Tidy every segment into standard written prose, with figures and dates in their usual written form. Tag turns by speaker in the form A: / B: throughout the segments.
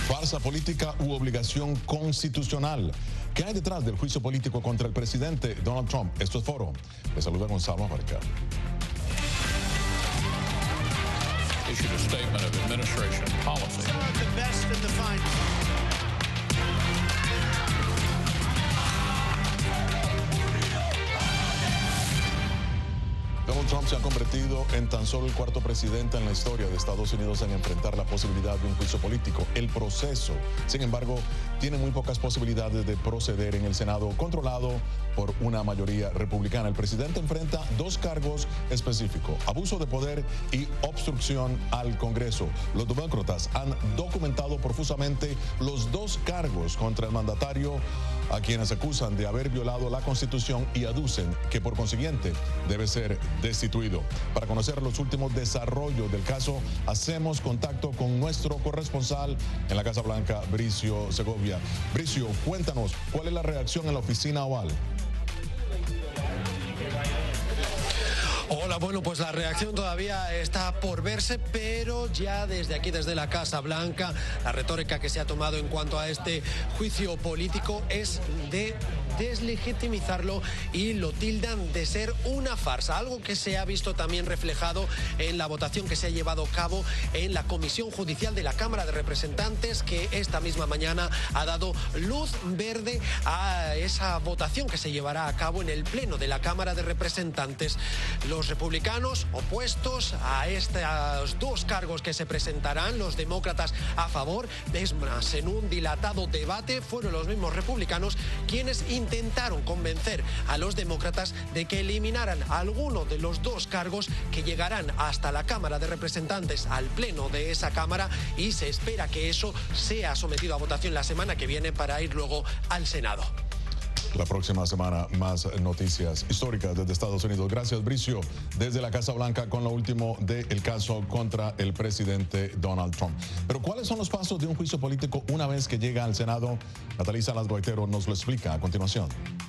A: Farsa política u obligación constitucional. ¿Qué hay detrás del juicio político contra el presidente Donald Trump? Esto es Foro. Les saluda Gonzalo Abarca.
B: Issued a statement of administration policy.
C: The best and the finest.
A: Donald Trump se ha convertido en tan solo el cuarto presidente en la historia de Estados Unidos en enfrentar la posibilidad de un juicio político. El proceso, sin embargo, tiene muy pocas posibilidades de proceder en el Senado, controlado por una mayoría republicana. El presidente enfrenta dos cargos específicos: abuso de poder y obstrucción al Congreso. Los demócratas han documentado profusamente los dos cargos contra el mandatario, a quienes acusan de haber violado la Constitución y aducen que por consiguiente debe ser destituido. Para conocer los últimos desarrollos del caso, hacemos contacto con nuestro corresponsal en la Casa Blanca, Bricio Segovia. Bricio, cuéntanos, ¿cuál es la reacción en la oficina oval?
D: Hola, bueno, pues la reacción todavía está por verse, pero ya desde aquí, desde la Casa Blanca, la retórica que se ha tomado en cuanto a este juicio político es de deslegitimizarlo y lo tildan de ser una farsa, algo que se ha visto también reflejado en la votación que se ha llevado a cabo en la Comisión Judicial de la Cámara de Representantes, que esta misma mañana ha dado luz verde a esa votación que se llevará a cabo en el Pleno de la Cámara de Representantes. Los republicanos opuestos a estos dos cargos que se presentarán, los demócratas a favor. Es más, en un dilatado debate fueron los mismos republicanos quienes intentaron convencer a los demócratas de que eliminaran alguno de los dos cargos que llegarán hasta la Cámara de Representantes, al Pleno de esa Cámara, y se espera que eso sea sometido a votación la semana que viene para ir luego al Senado.
A: La próxima semana más noticias históricas desde Estados Unidos. Gracias, Bricio, desde la Casa Blanca con lo último del caso contra el presidente Donald Trump. Pero ¿cuáles son los pasos de un juicio político una vez que llega al Senado? Natalie Salas Guaitero nos lo explica a continuación.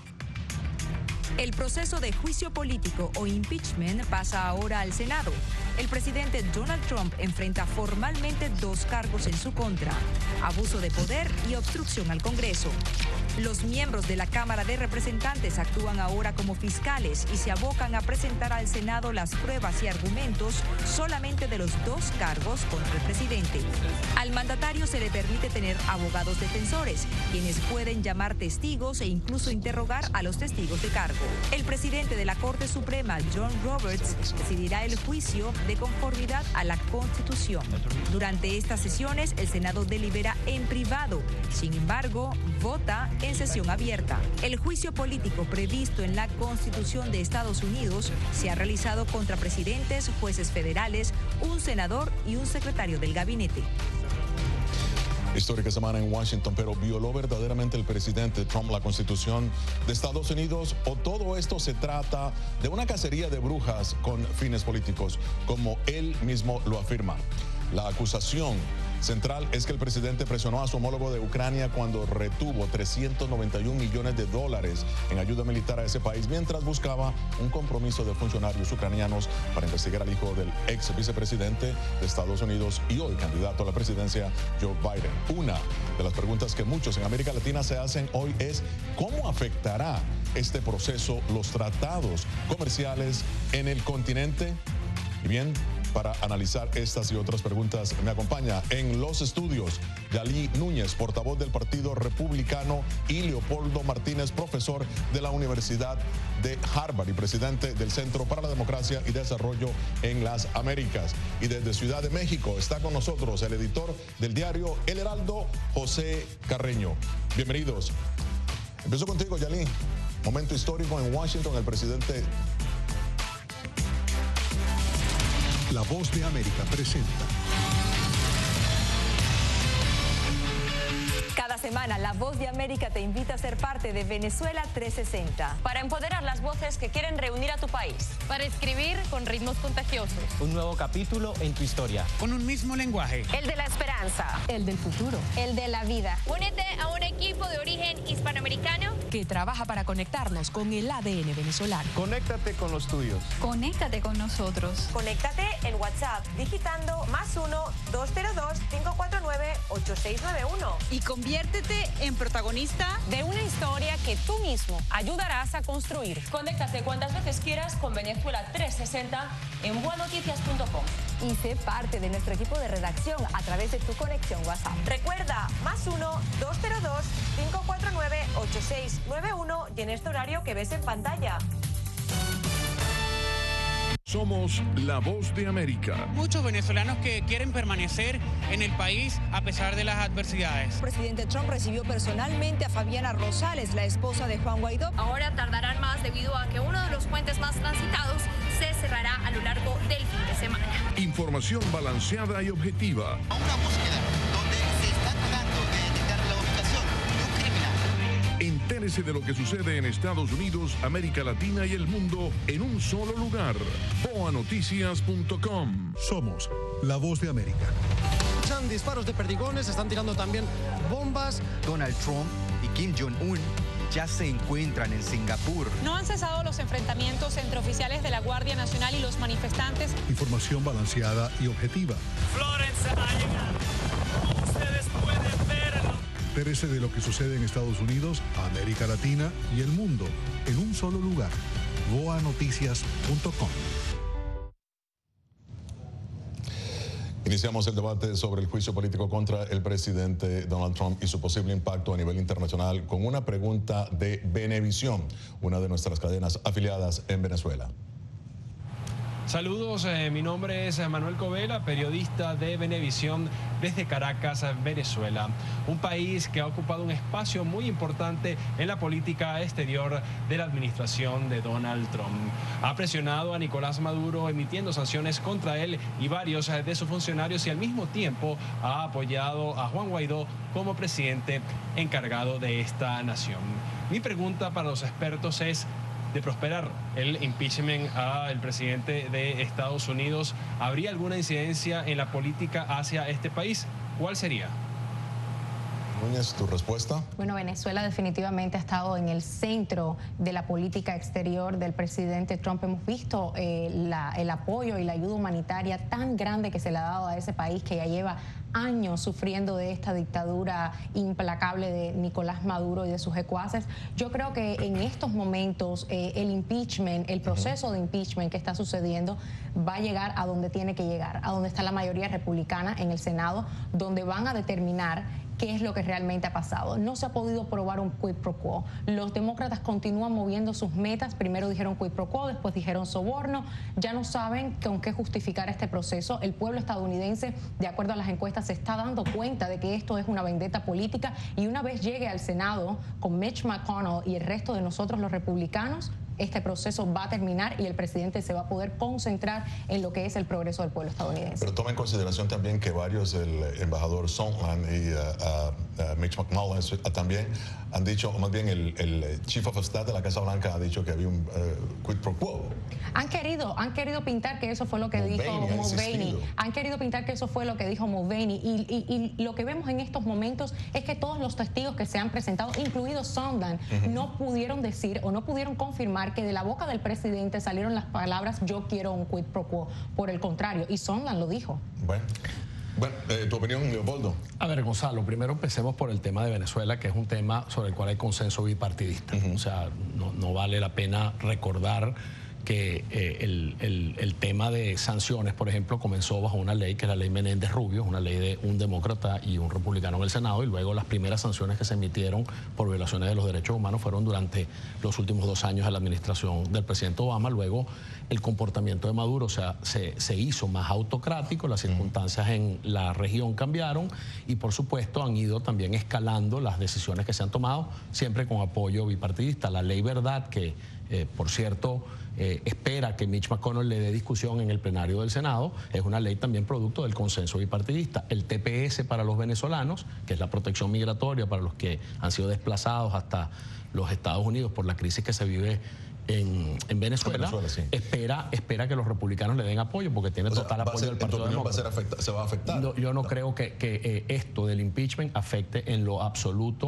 E: El proceso de juicio político o impeachment pasa ahora al Senado. El presidente Donald Trump enfrenta formalmente dos cargos en su contra: abuso de poder y obstrucción al Congreso. Los miembros de la Cámara de Representantes actúan ahora como fiscales y se abocan a presentar al Senado las pruebas y argumentos solamente de los dos cargos contra el presidente. Al mandatario se le permite tener abogados defensores, quienes pueden llamar testigos e incluso interrogar a los testigos de cargo. El presidente de la Corte Suprema, John Roberts, decidirá el juicio de conformidad a la Constitución. Durante estas sesiones, el Senado delibera en privado. Sin embargo, vota en sesión abierta. El juicio político previsto en la Constitución de Estados Unidos se ha realizado contra presidentes, jueces federales, un senador y un secretario del gabinete.
A: Histórica semana en Washington, pero ¿violó verdaderamente el presidente Trump la Constitución de Estados Unidos? ¿O todo esto se trata de una cacería de brujas con fines políticos, como él mismo lo afirma? La acusación central es que el presidente presionó a su homólogo de Ucrania cuando retuvo $391 millones en ayuda militar a ese país, mientras buscaba un compromiso de funcionarios ucranianos para investigar al hijo del ex vicepresidente de Estados Unidos y hoy candidato a la presidencia, Joe Biden. Una de las preguntas que muchos en América Latina se hacen hoy es: ¿cómo afectará este proceso los tratados comerciales en el continente? Y bien, para analizar estas y otras preguntas, me acompaña en los estudios Yalí Núñez, portavoz del Partido Republicano, y Leopoldo Martínez, profesor de la Universidad de Harvard y presidente del Centro para la Democracia y Desarrollo en las Américas. Y desde Ciudad de México está con nosotros el editor del diario El Heraldo, José Carreño. Bienvenidos. Empiezo contigo, Yalí. Momento histórico en Washington. El presidente...
F: La Voz de América presenta.
E: Cada semana, La Voz de América te invita a ser parte de Venezuela 360.
G: Para empoderar las voces que quieren reunir a tu país.
H: Para escribir con ritmos contagiosos.
I: Un nuevo capítulo en tu historia.
J: Con un mismo lenguaje.
G: El de la esperanza.
E: El del futuro.
H: El de la vida.
K: Únete a un equipo de origen hispanoamericano
E: que trabaja para conectarnos con el ADN venezolano.
I: Conéctate con los tuyos.
H: Conéctate con nosotros.
G: Conéctate en WhatsApp digitando +1 202 549 8 8691.
J: Y conviértete en protagonista
G: de una historia que tú mismo ayudarás a construir. Conéctate cuantas veces quieras con Venezuela 360 en buenoticias.com.
L: Y sé parte de nuestro equipo de redacción a través de tu conexión WhatsApp.
G: Recuerda, +1-202-549-8691 y en este horario que ves en pantalla.
M: Somos la voz de América.
N: Muchos venezolanos que quieren permanecer en el país a pesar de las adversidades.
O: El presidente Trump recibió personalmente a Fabiana Rosales, la esposa de Juan Guaidó.
K: Ahora tardarán más debido a que uno de los puentes más transitados se cerrará a lo largo del fin de semana.
M: Información balanceada y objetiva.
C: Una búsqueda donde se está tratando de detectar la ubicación de un criminal.
M: Entérese de lo que sucede en Estados Unidos, América Latina y el mundo en un solo lugar. boanoticias.com.
F: Somos la voz de América.
D: Escuchan disparos de perdigones, están tirando también bombas.
P: Donald Trump y Kim Jong-un ya se encuentran en Singapur.
H: No han cesado los enfrentamientos entre oficiales de la Guardia Nacional y los manifestantes.
F: Información balanceada y objetiva.
Q: Florence ha llegado. Ustedes pueden verlo.
F: Entérese de lo que sucede en Estados Unidos, América Latina y el mundo en un solo lugar. boanoticias.com.
A: Iniciamos el debate sobre el juicio político contra el presidente Donald Trump y su posible impacto a nivel internacional con una pregunta de Venevisión, una de nuestras cadenas afiliadas en Venezuela.
R: Saludos, mi nombre es Manuel Covela, periodista de Venevisión desde Caracas, Venezuela. Un país que ha ocupado un espacio muy importante en la política exterior de la administración de Donald Trump. Ha presionado a Nicolás Maduro emitiendo sanciones contra él y varios de sus funcionarios y al mismo tiempo ha apoyado a Juan Guaidó como presidente encargado de esta nación. Mi pregunta para los expertos es: de prosperar el impeachment al presidente de Estados Unidos, ¿habría alguna incidencia en la política hacia este país? ¿Cuál sería?
A: Núñez, ¿tu respuesta?
S: Bueno, Venezuela definitivamente ha estado en el centro de la política exterior del presidente Trump. Hemos visto el apoyo y la ayuda humanitaria tan grande que se le ha dado a ese país que ya lleva años sufriendo de esta dictadura implacable de Nicolás Maduro y de sus secuaces. Yo creo que en estos momentos el impeachment, el proceso de impeachment que está sucediendo va a llegar a donde tiene que llegar, a donde está la mayoría republicana en el Senado, donde van a determinar qué es lo que realmente ha pasado. No se ha podido probar un quid pro quo. Los demócratas continúan moviendo sus metas. Primero dijeron quid pro quo, después dijeron soborno. Ya no saben con qué justificar este proceso. El pueblo estadounidense, de acuerdo a las encuestas, se está dando cuenta de que esto es una vendetta política, y una vez llegue al Senado con Mitch McConnell y el resto de nosotros los republicanos, este proceso va a terminar y el presidente se va a poder concentrar en lo que es el progreso del pueblo estadounidense.
A: Pero toma en consideración también que varios, el embajador Sondland y Mitch McConnell también han dicho, o más bien el Chief of Staff de la Casa Blanca ha dicho que había un quid pro quo.
S: Han querido pintar que eso fue lo que dijo Mulvaney. Han querido pintar que eso fue lo que dijo Mulvaney. Y lo que vemos en estos momentos es que todos los testigos que se han presentado, incluido Sondland, no pudieron decir o no pudieron confirmar que de la boca del presidente salieron las palabras "yo quiero un quid pro quo". Por el contrario, y Sondland lo dijo.
A: Bueno, tu opinión, Leopoldo.
T: A ver, Gonzalo, primero empecemos por el tema de Venezuela, que es un tema sobre el cual hay consenso bipartidista. O sea, no vale la pena recordar que el tema de sanciones, por ejemplo, comenzó bajo una ley que es la ley Menéndez Rubio, una ley de un demócrata y un republicano en el Senado, y luego las primeras sanciones que se emitieron por violaciones de los derechos humanos fueron durante los últimos 2 años de la administración del presidente Obama. Luego el comportamiento de Maduro, o sea, se hizo más autocrático, las circunstancias en la región cambiaron y por supuesto han ido también escalando las decisiones que se han tomado, siempre con apoyo bipartidista. La ley Verdad, que por cierto espera que Mitch McConnell le dé discusión en el plenario del Senado, es una ley también producto del consenso bipartidista. El TPS para los venezolanos, que es la protección migratoria para los que han sido desplazados hasta los Estados Unidos por la crisis que se vive en Venezuela, sí. espera que los republicanos le den apoyo, porque tiene total apoyo del Partido Demócrata.
A: ¿Se va a afectar?
T: Yo no creo que esto del impeachment afecte en lo absoluto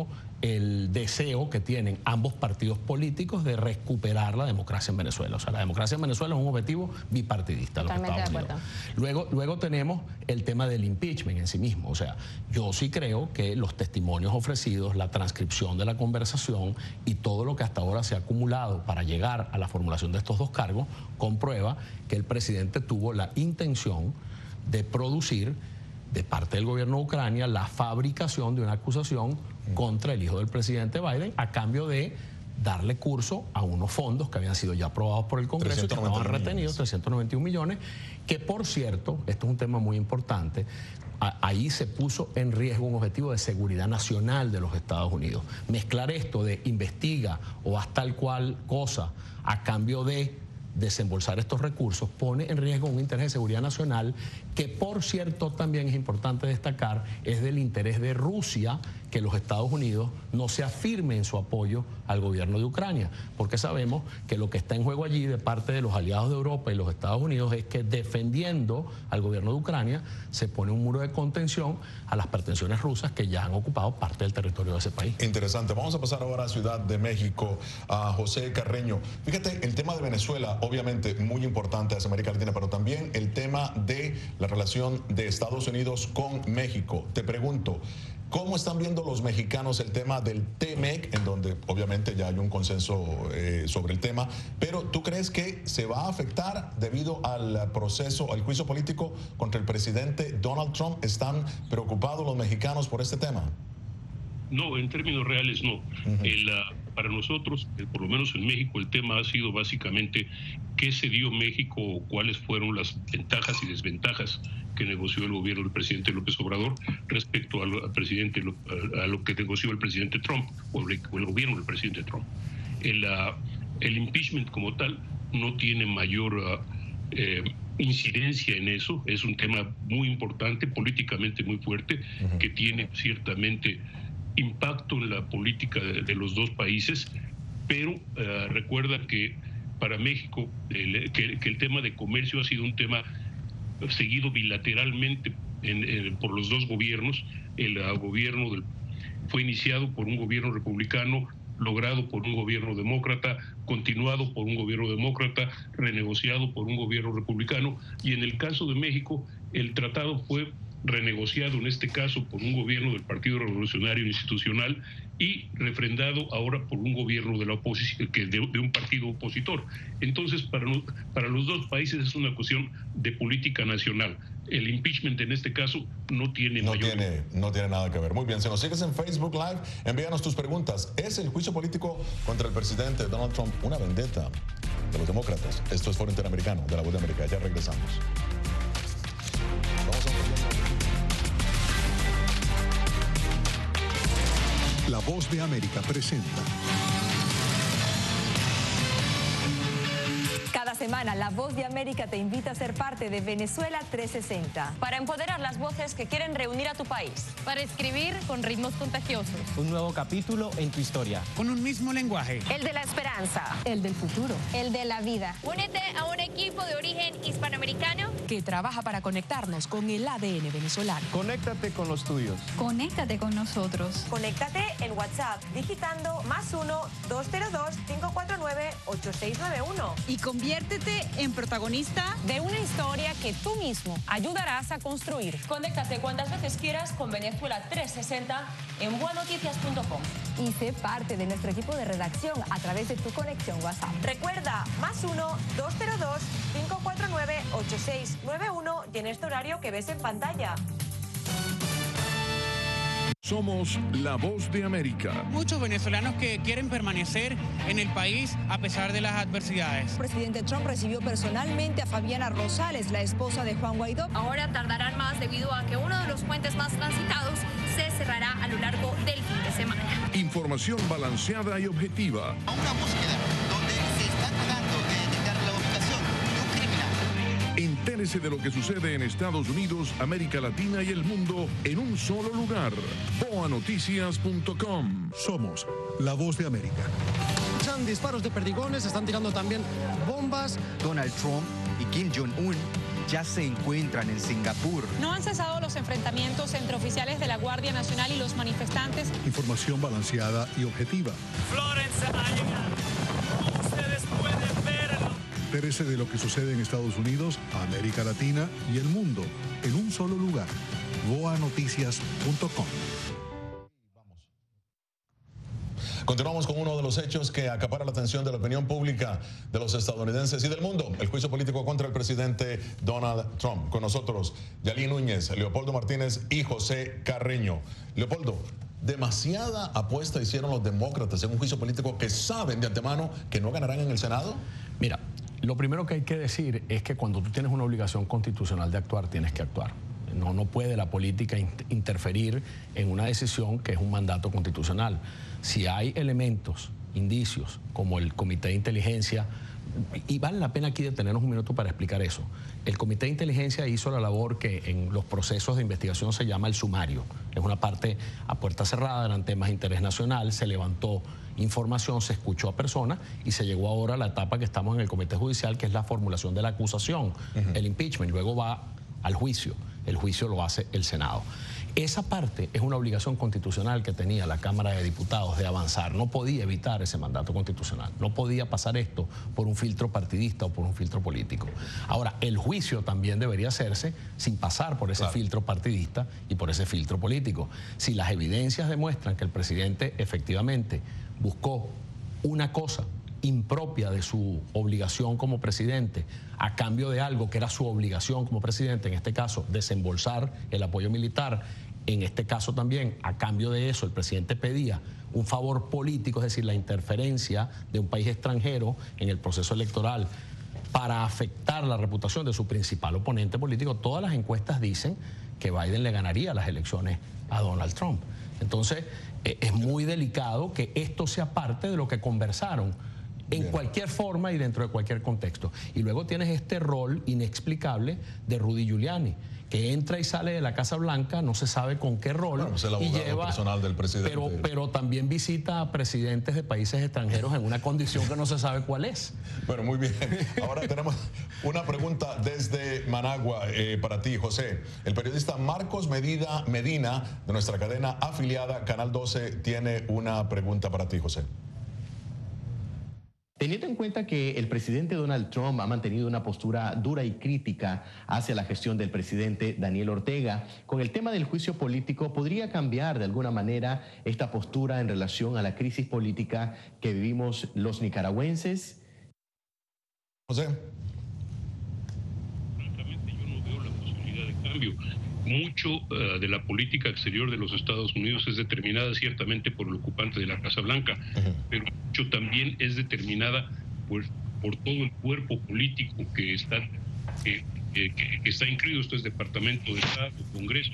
T: el deseo que tienen ambos partidos políticos de recuperar la democracia en Venezuela. O sea, la democracia en Venezuela es un objetivo bipartidista.
S: Totalmente de acuerdo.
T: Luego tenemos el tema del impeachment en sí mismo. O sea, yo sí creo que los testimonios ofrecidos, la transcripción de la conversación y todo lo que hasta ahora se ha acumulado para llegar a la formulación de estos dos cargos comprueba que el presidente tuvo la intención de producir de parte del gobierno de Ucrania la fabricación de una acusación contra el hijo del presidente Biden a cambio de darle curso a unos fondos que habían sido ya aprobados por el Congreso y que estaban retenidos, 391 millones, que por cierto, esto es un tema muy importante, ahí se puso en riesgo un objetivo de seguridad nacional de los Estados Unidos. Mezclar esto de investiga o haz tal cual cosa a cambio de desembolsar estos recursos pone en riesgo un interés de seguridad nacional que, por cierto, también es importante destacar, es del interés de Rusia que los Estados Unidos no se afirme en su apoyo al gobierno de Ucrania, porque sabemos que lo que está en juego allí de parte de los aliados de Europa y los Estados Unidos es que defendiendo al gobierno de Ucrania se pone un muro de contención a las pretensiones rusas que ya han ocupado parte del territorio de ese país.
A: Interesante. Vamos a pasar ahora a Ciudad de México, a José Carreño. Fíjate, el tema de Venezuela, obviamente muy importante hacia América Latina, pero también el tema de la relación de Estados Unidos con México. Te pregunto, ¿cómo están viendo los mexicanos el tema del TMEC, en donde obviamente ya hay un consenso sobre el tema, pero tú crees que se va a afectar debido al proceso, al juicio político contra el presidente Donald Trump? ¿Están preocupados los mexicanos por este tema?
U: No, en términos reales no. Para nosotros, por lo menos en México, el tema ha sido básicamente qué se dio México o cuáles fueron las ventajas y desventajas que negoció el gobierno del presidente López Obrador respecto a lo que negoció el presidente Trump o el gobierno del presidente Trump. El impeachment como tal no tiene mayor incidencia en eso. Es un tema muy importante, políticamente muy fuerte, que tiene ciertamente impacto en la política de los dos países, pero recuerda que para México que el tema de comercio ha sido un tema seguido bilateralmente por los dos gobiernos. El gobierno fue iniciado por un gobierno republicano, logrado por un gobierno demócrata, continuado por un gobierno demócrata, renegociado por un gobierno republicano, y en el caso de México el tratado fue renegociado en este caso por un gobierno del Partido Revolucionario Institucional y refrendado ahora por un gobierno de la oposición, de un partido opositor. Entonces, para los dos países es una cuestión de política nacional. El impeachment en este caso no tiene
A: nada que ver. Muy bien, si nos sigues en Facebook Live, envíanos tus preguntas. ¿Es el juicio político contra el presidente Donald Trump una vendetta de los demócratas? Esto es Foro Interamericano de La Voz de América. Ya regresamos. Vamos a
F: La Voz de América presenta.
L: Cada semana, La Voz de América te invita a ser parte de Venezuela 360.
G: Para empoderar las voces que quieren reunir a tu país.
H: Para escribir con ritmos contagiosos.
I: Un nuevo capítulo en tu historia.
N: Con un mismo lenguaje.
G: El de la esperanza.
S: El del futuro.
J: El de la vida.
K: Únete a un equipo de origen hispanoamericano
E: que trabaja para conectarnos con el ADN venezolano.
I: Conéctate con los tuyos.
J: Conéctate con nosotros.
L: Conéctate en WhatsApp digitando +1-202-549-8691.
J: Y conviértete en protagonista
G: de una historia que tú mismo ayudarás a construir. Conéctate cuantas veces quieras con Venezuela 360 en buenoticias.com.
L: Y sé parte de nuestro equipo de redacción a través de tu conexión WhatsApp. Recuerda, +1-202-549-8691 y en este horario que ves en pantalla.
M: Somos la Voz de América.
N: Muchos venezolanos que quieren permanecer en el país a pesar de las adversidades.
O: El presidente Trump recibió personalmente a Fabiana Rosales, la esposa de Juan Guaidó.
K: Ahora tardarán más debido a que uno de los puentes más transitados se cerrará a lo largo del fin de semana.
M: Información balanceada y objetiva.
C: A una búsqueda donde se está tratando de detectar la ubicación de un criminal.
M: Entérese de lo que sucede en Estados Unidos, América Latina y el mundo en un solo lugar. boanoticias.com.
F: Somos La Voz de América.
D: Disparos de perdigones, están tirando también bombas.
P: Donald Trump y Kim Jong-un ya se encuentran en Singapur.
H: No han cesado los enfrentamientos entre oficiales de la Guardia Nacional y los manifestantes.
F: Información balanceada y objetiva.
Q: Florence ha llegado. Ustedes pueden verlo.
F: Entérese de lo que sucede en Estados Unidos, América Latina y el mundo en un solo lugar. voanoticias.com.
A: Continuamos con uno de los hechos que acapara la atención de la opinión pública de los estadounidenses y del mundo, el juicio político contra el presidente Donald Trump. Con nosotros, Yalí Núñez, Leopoldo Martínez y José Carreño. Leopoldo, ¿demasiada apuesta hicieron los demócratas en un juicio político que saben de antemano que no ganarán en el Senado?
T: Mira, lo primero que hay que decir es que cuando tú tienes una obligación constitucional de actuar, tienes que actuar. No puede la política interferir en una decisión que es un mandato constitucional. Si hay elementos, indicios, como el Comité de Inteligencia, y vale la pena aquí detenernos un minuto para explicar eso. El Comité de Inteligencia hizo la labor que en los procesos de investigación se llama el sumario. Es una parte a puerta cerrada, eran temas de interés nacional, se levantó información, se escuchó a personas y se llegó ahora a la etapa que estamos en el Comité Judicial, que es la formulación de la acusación, el impeachment, luego va al juicio. El juicio lo hace el Senado. Esa parte es una obligación constitucional que tenía la Cámara de Diputados de avanzar. No podía evitar ese mandato constitucional. No podía pasar esto por un filtro partidista o por un filtro político. Ahora, el juicio también debería hacerse sin pasar por ese filtro partidista y por ese filtro político. Si las evidencias demuestran que el presidente efectivamente buscó una cosa impropia de su obligación como presidente a cambio de algo que era su obligación como presidente, en este caso desembolsar el apoyo militar, en este caso también a cambio de eso el presidente pedía un favor político, es decir, la interferencia de un país extranjero en el proceso electoral para afectar la reputación de su principal oponente político. Todas las encuestas dicen que Biden le ganaría las elecciones a Donald Trump. Entonces es muy delicado que esto sea parte de lo que conversaron en cualquier forma y dentro de cualquier contexto. Y luego tienes este rol inexplicable de Rudy Giuliani, que entra y sale de la Casa Blanca, no se sabe con qué rol,
A: bueno, es el abogado
T: y lleva,
A: personal del presidente.
T: Pero también visita a presidentes de países extranjeros en una condición que no se sabe cuál es.
A: Bueno, muy bien. Ahora tenemos una pregunta desde Managua para ti, José. El periodista Marcos Medina, de nuestra cadena afiliada Canal 12, tiene una pregunta para ti, José.
B: Teniendo en cuenta que el presidente Donald Trump ha mantenido una postura dura y crítica hacia la gestión del presidente Daniel Ortega, con el tema del juicio político, ¿podría cambiar de alguna manera esta postura en relación a la crisis política que vivimos los nicaragüenses?
A: José.
U: Francamente, yo no veo la posibilidad de cambio. Mucho de la política exterior de los Estados Unidos es determinada ciertamente por el ocupante de la Casa Blanca, pero mucho también es determinada por todo el cuerpo político que está incluido. Esto es Departamento de Estado, Congreso.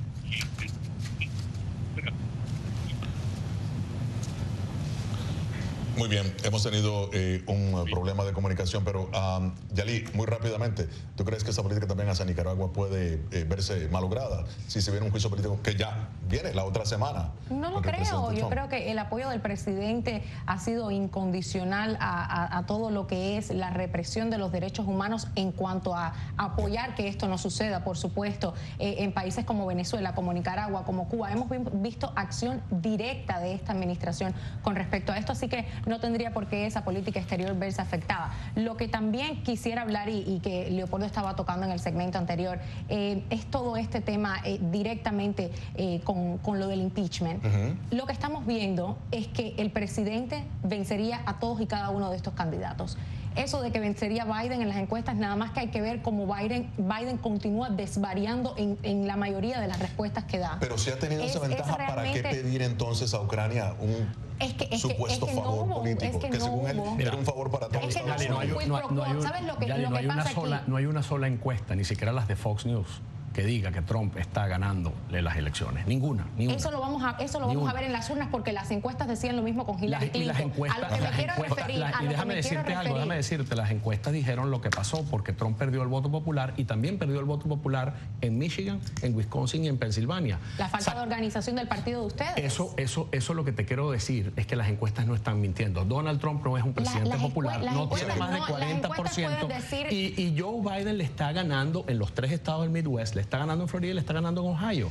A: Muy bien, hemos tenido un problema de comunicación, pero Yalí, muy rápidamente, ¿tú crees que esa política también hacia Nicaragua puede verse malograda si se viene un juicio político que ya viene la otra semana?
S: No lo creo, yo creo que el apoyo del presidente ha sido incondicional a todo lo que es la represión de los derechos humanos en cuanto a apoyar que esto no suceda, por supuesto, en países como Venezuela, como Nicaragua, como Cuba. Hemos visto acción directa de esta administración con respecto a esto, así que no tendría por qué esa política exterior verse afectada. Lo que también quisiera hablar y que Leopoldo estaba tocando en el segmento anterior es todo este tema directamente con lo del impeachment. Lo que estamos viendo es que el presidente vencería a todos y cada uno de estos candidatos. Eso de que vencería Biden en las encuestas, nada más que hay que ver cómo Biden continúa desvariando en la mayoría de las respuestas que da.
A: Pero si ha tenido esa ventaja, ¿para qué pedir entonces a Ucrania un supuesto favor político? Que según él era un favor para todos.
T: No hay una sola encuesta, ni siquiera las de Fox News, que diga que Trump está ganándole las elecciones. Ninguna.
S: Eso lo vamos a ver en las urnas, porque las encuestas decían lo mismo con Hillary Clinton. A lo que me quiero referir.
T: Déjame decirte, las encuestas dijeron lo que pasó, porque Trump perdió el voto popular y también perdió el voto popular en Michigan, en Wisconsin y en Pensilvania.
S: La falta de organización del partido de ustedes.
T: Eso lo que te quiero decir es que las encuestas no están mintiendo. Donald Trump no es un presidente popular, no tiene más de 40%. Y Joe Biden le está ganando en los 3 estados del Midwest, le está ganando en Florida y le está ganando en Ohio.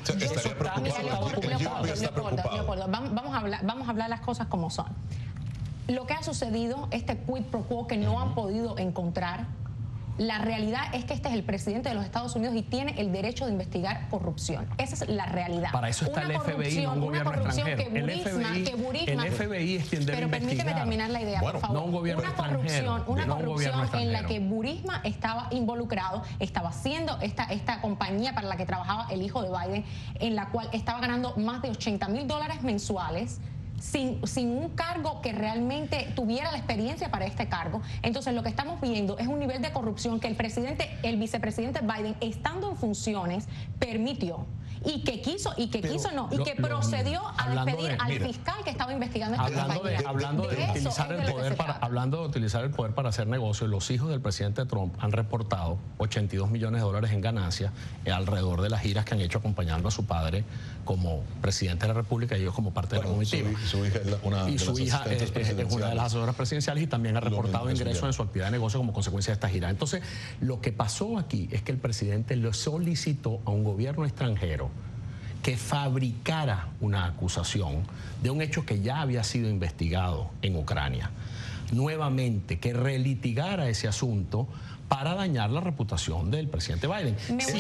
S: Leopoldo, vamos a hablar las cosas como son. Lo que ha sucedido, este quid pro quo que no han podido encontrar, la realidad es que este es el presidente de los Estados Unidos y tiene el derecho de investigar corrupción. Esa es la realidad.
T: Para eso está el FBI, no un gobierno extranjero. El FBI es quien debe investigar.
S: Pero permíteme terminar la idea, por favor.
T: No un gobierno extranjero.
S: Una corrupción en la que Burisma estaba involucrado, estaba haciendo esta compañía para la que trabajaba el hijo de Biden, en la cual estaba ganando más de $80,000 mensuales, sin un cargo que realmente tuviera la experiencia para este cargo. Entonces lo que estamos viendo es un nivel de corrupción que el vicepresidente Biden, estando en funciones, permitió y que procedió a despedir al fiscal que estaba investigando esta compañía.
T: Hablando de utilizar el poder para hacer negocios, los hijos del presidente Trump han reportado $82 millones en ganancias alrededor de las giras que han hecho acompañando a su padre como presidente de la República y ellos como parte de la comitiva.
A: Su hija es una
T: de las asesoras presidenciales y también ha reportado ingresos en su actividad de negocio como consecuencia de esta gira. Entonces, lo que pasó aquí es que el presidente le solicitó a un gobierno extranjero que fabricara una acusación de un hecho que ya había sido investigado en Ucrania. Nuevamente, que relitigara ese asunto para dañar la reputación del presidente Biden.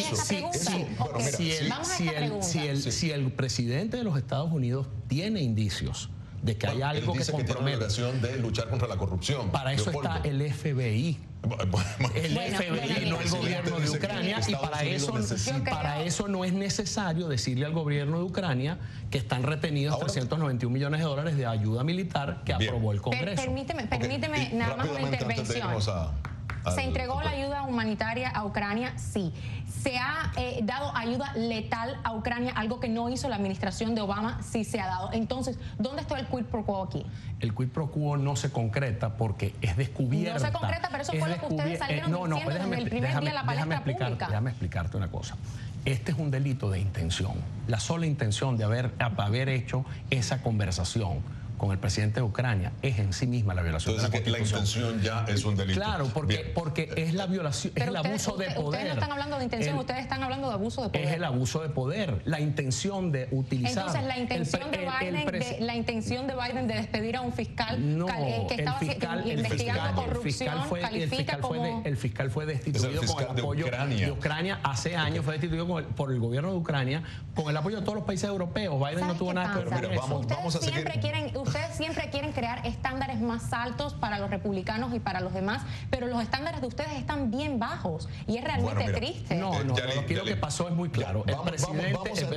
T: Si el presidente de los Estados Unidos tiene indicios de que hay algo que compromete,
A: que tiene la obligación de luchar contra la corrupción.
T: Para eso está el FBI. El FBI, no el gobierno de Ucrania, y para eso no es necesario decirle al gobierno de Ucrania que están retenidos $391 millones de ayuda militar que aprobó el Congreso.
S: Permíteme nada más una intervención. ¿Se entregó la ayuda humanitaria a Ucrania? Sí. ¿Se ha dado ayuda letal a Ucrania? Algo que no hizo la administración de Obama, sí se ha dado. Entonces, ¿dónde está el quid pro quo aquí?
T: El quid pro quo no se concreta porque es descubierta.
S: No se concreta, pero eso fue lo que ustedes salieron diciendo desde el primer día de la palestra pública.
T: Déjame explicarte una cosa. Este es un delito de intención. La sola intención de haber hecho esa conversación con el presidente de Ucrania es en sí misma la violación de la Constitución.
A: La intención ya es un delito.
T: Claro, porque es la violación, es el abuso de poder.
S: Ustedes no están hablando de intención, ustedes están hablando de abuso de poder.
T: Es el abuso de poder, la intención de utilizar.
S: Entonces, la intención de Biden de despedir a un fiscal que estaba investigando corrupción,
T: el fiscal fue destituido con el apoyo de Ucrania hace años, fue destituido por el gobierno de Ucrania con el apoyo de todos los países europeos. Biden no tuvo nada que ver con eso.
S: Vamos a seguir. Ustedes siempre quieren crear estándares más altos para los republicanos y para los demás, pero los estándares de ustedes están bien bajos y es realmente triste.
T: Aquí lo que pasó es muy claro. El presidente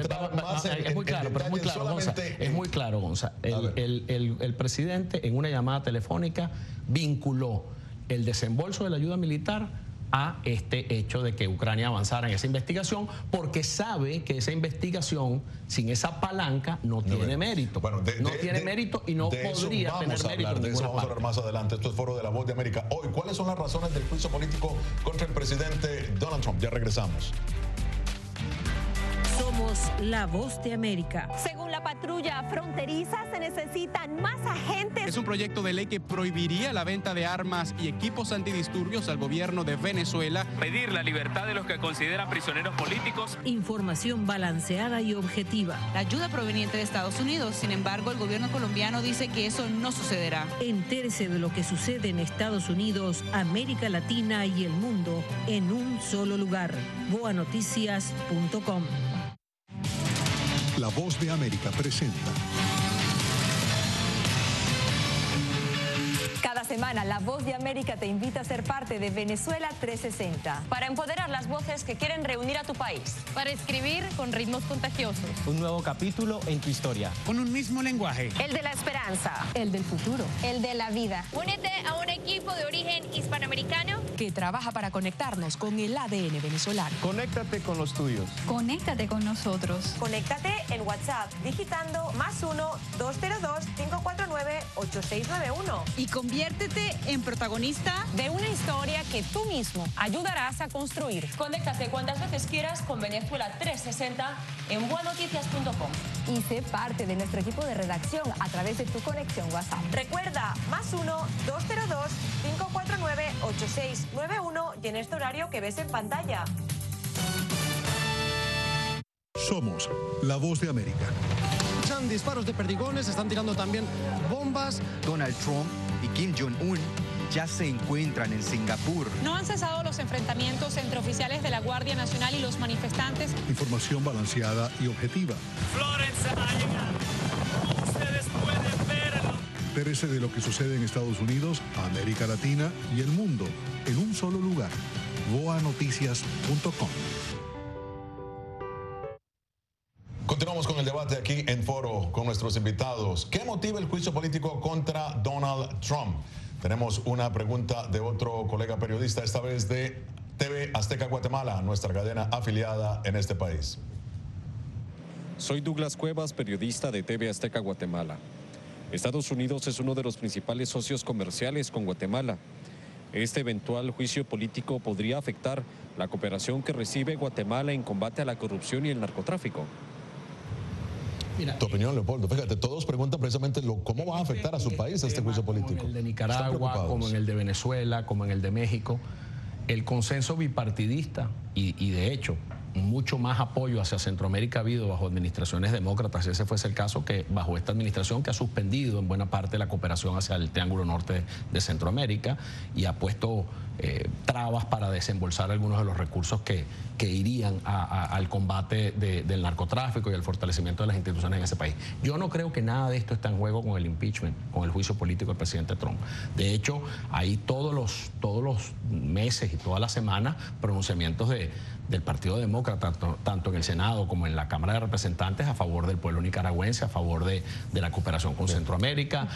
T: es muy claro, Gonza. El presidente en una llamada telefónica vinculó el desembolso de la ayuda militar a este hecho de que Ucrania avanzara en esa investigación, porque sabe que esa investigación sin esa palanca no tiene mérito. No tiene mérito y no podría tener mérito.
A: De eso vamos a hablar más adelante. Esto es Foro de la Voz de América. Hoy, ¿cuáles son las razones del juicio político contra el presidente Donald Trump? Ya regresamos.
E: Somos la Voz de América.
R: Según la patrulla fronteriza, se necesitan más agentes.
V: Es un proyecto de ley que prohibiría la venta de armas y equipos antidisturbios al gobierno de Venezuela.
W: Pedir la libertad de los que consideran prisioneros políticos.
E: Información balanceada y objetiva.
X: La ayuda proveniente de Estados Unidos. Sin embargo, el gobierno colombiano dice que eso no sucederá.
E: Entérese de lo que sucede en Estados Unidos, América Latina y el mundo en un solo lugar. boanoticias.com.
F: La Voz de América presenta.
R: Cada semana
O: semana, La Voz de América te invita a ser parte de Venezuela 360.
G: Para empoderar las voces que quieren reunir a tu país.
H: Para escribir con ritmos contagiosos.
I: Un nuevo capítulo en tu historia.
N: Con un mismo lenguaje.
G: El de la esperanza.
O: El del futuro.
S: El de la vida.
K: Únete a un equipo de origen hispanoamericano
E: que trabaja para conectarnos con el ADN venezolano.
I: Conéctate con los tuyos.
H: Conéctate con nosotros.
O: Conéctate en WhatsApp digitando +1-202-549-8691.
X: Y conviértete en protagonista
G: de una historia que tú mismo ayudarás a construir. Conéctate cuantas veces quieras con Venezuela 360 en buenoticias.com.
O: Y sé parte de nuestro equipo de redacción a través de tu conexión WhatsApp. Recuerda, +1-202-549-8691 y en este horario que ves en pantalla.
F: Somos La Voz de América.
D: Escuchan disparos de perdigones, están tirando también bombas.
P: Donald Trump y Kim Jong-un ya se encuentran en Singapur.
H: No han cesado los enfrentamientos entre oficiales de la Guardia Nacional y los manifestantes.
F: Información balanceada y objetiva.
Q: Florence ha llegado. Ustedes pueden verlo.
F: Entérese de lo que sucede en Estados Unidos, América Latina y el mundo en un solo lugar. voanoticias.com.
A: Continuamos con el debate aquí en Foro con nuestros invitados. ¿Qué motiva el juicio político contra Donald Trump? Tenemos una pregunta de otro colega periodista, esta vez de TV Azteca Guatemala, nuestra cadena afiliada en este país.
J: Soy Douglas Cuevas, periodista de TV Azteca Guatemala. Estados Unidos es uno de los principales socios comerciales con Guatemala. Este eventual juicio político podría afectar la cooperación que recibe Guatemala en combate a la corrupción y el narcotráfico.
A: Mira, tu opinión, Leopoldo. Fíjate, todos preguntan precisamente cómo va a afectar a su país este juicio político.
T: Como en el de Nicaragua, como en el de Venezuela, como en el de México. El consenso bipartidista y de hecho mucho más apoyo hacia Centroamérica ha habido bajo administraciones demócratas, si ese fuese el caso, que bajo esta administración que ha suspendido en buena parte la cooperación hacia el Triángulo Norte de Centroamérica y ha puesto trabas para desembolsar algunos de los recursos que irían al combate del narcotráfico y al fortalecimiento de las instituciones en ese país. Yo no creo que nada de esto está en juego con el impeachment, con el juicio político del presidente Trump. De hecho, hay todos los meses y todas las semanas pronunciamientos del Partido Demócrata, tanto en el Senado como en la Cámara de Representantes, a favor del pueblo nicaragüense, a favor de la cooperación con Centroamérica.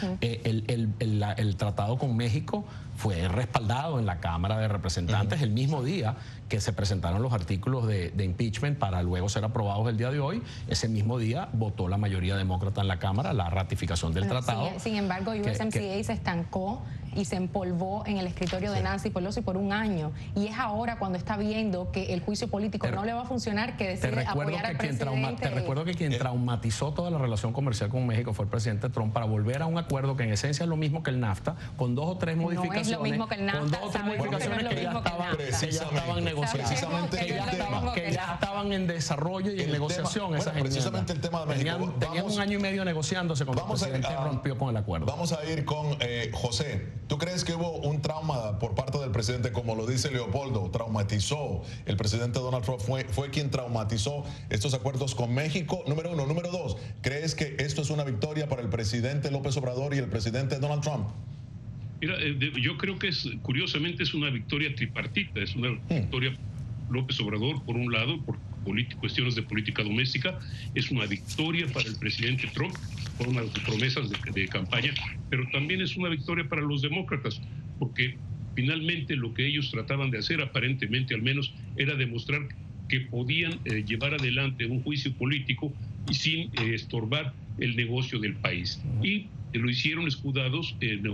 T: El tratado con México fue respaldado en la Cámara de Representantes el mismo día que se presentaron los artículos de impeachment para luego ser aprobados el día de hoy. Ese mismo día votó la mayoría demócrata en la Cámara la ratificación del tratado.
S: Sin embargo, USMCA se estancó y se empolvó en el escritorio de Nancy Pelosi por un año. Y es ahora cuando está viendo que el juicio político no le va a funcionar que decide apoyar al presidente.
T: Te recuerdo que quien traumatizó toda la relación comercial con México fue el presidente Trump para volver a un acuerdo que en esencia es lo mismo que el NAFTA, con 2 o 3 modificaciones.
S: No es lo mismo que el NAFTA.
T: Con 2 o 3 modificaciones que ya estaban negociando. Que ya estaban en desarrollo y en negociación esas enmiendas.
A: Precisamente el tema de México.
T: Tenían un año y medio negociándose cuando el presidente rompió con el acuerdo.
A: Vamos a ir con José. ¿Tú crees que hubo un trauma por parte del presidente, como lo dice Leopoldo, traumatizó? El presidente Donald Trump fue quien traumatizó estos acuerdos con México, número 1. Número 2, ¿crees que esto es una victoria para el presidente López Obrador y el presidente Donald Trump?
U: Mira, yo creo que curiosamente es una victoria tripartita, es una victoria López Obrador por un lado, por cuestiones de política doméstica, es una victoria para el presidente Trump por unas promesas de campaña, pero también es una victoria para los demócratas, porque finalmente lo que ellos trataban de hacer, aparentemente al menos, era demostrar que podían llevar adelante un juicio político y sin estorbar el negocio del país. Y lo hicieron escudados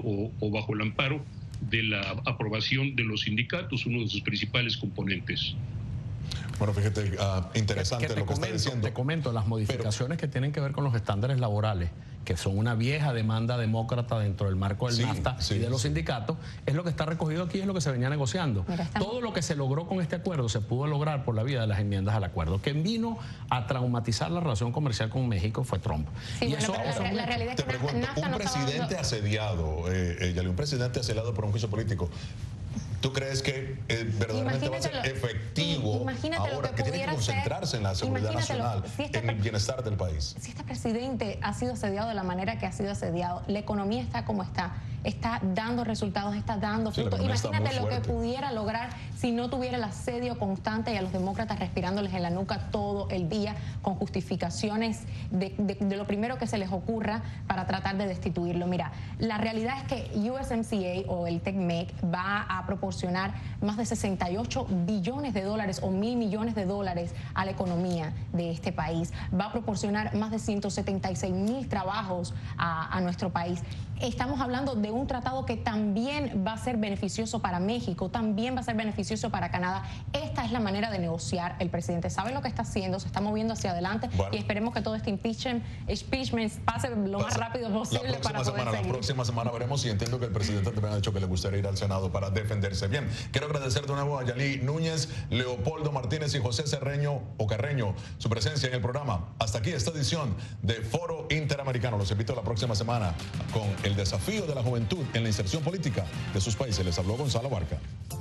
U: o bajo el amparo de la aprobación de los sindicatos, uno de sus principales componentes.
A: Bueno, fíjate, interesante lo que está diciendo.
T: Te comento, las modificaciones que tienen que ver con los estándares laborales, que son una vieja demanda demócrata dentro del marco del NAFTA y de los sindicatos, es lo que está recogido aquí, es lo que se venía negociando. Todo lo que se logró con este acuerdo se pudo lograr por la vía de las enmiendas al acuerdo. Quien vino a traumatizar la relación comercial con México fue Trump.
S: Sí, bueno, la realidad es que
A: te pregunto, un presidente asediado, un presidente asediado por un juicio político, ¿tú crees que verdaderamente va a ser efectivo ahora que tiene que concentrarse en la seguridad nacional, en el bienestar del país?
S: Si este presidente ha sido asediado de la manera que ha sido asediado, la economía está como está, está dando resultados, está dando frutos. Imagínate lo que pudiera lograr si no tuviera el asedio constante y a los demócratas respirándoles en la nuca todo el día con justificaciones de lo primero que se les ocurra para tratar de destituirlo. Mira, la realidad es que USMCA o el TECMEC va a proporcionar más de 68 billones de dólares o $1.000 millones a la economía de este país. Va a proporcionar más de 176,000 trabajos a nuestro país. Estamos hablando de un tratado que también va a ser beneficioso para México, también va a ser beneficioso para Canadá. Esta es la manera de negociar. El presidente sabe lo que está haciendo, se está moviendo hacia adelante y esperemos que todo este impeachment pase lo más rápido posible para poder seguir.
A: La próxima semana veremos, y entiendo que el presidente también ha dicho que le gustaría ir al Senado para defenderse. Bien, quiero agradecer de nuevo a Yalí Núñez, Leopoldo Martínez y José Carreño su presencia en el programa. Hasta aquí esta edición de Foro Interamericano. Los invito la próxima semana con el desafío de la juventud en la inserción política de sus países. Les habló Gonzalo Barca.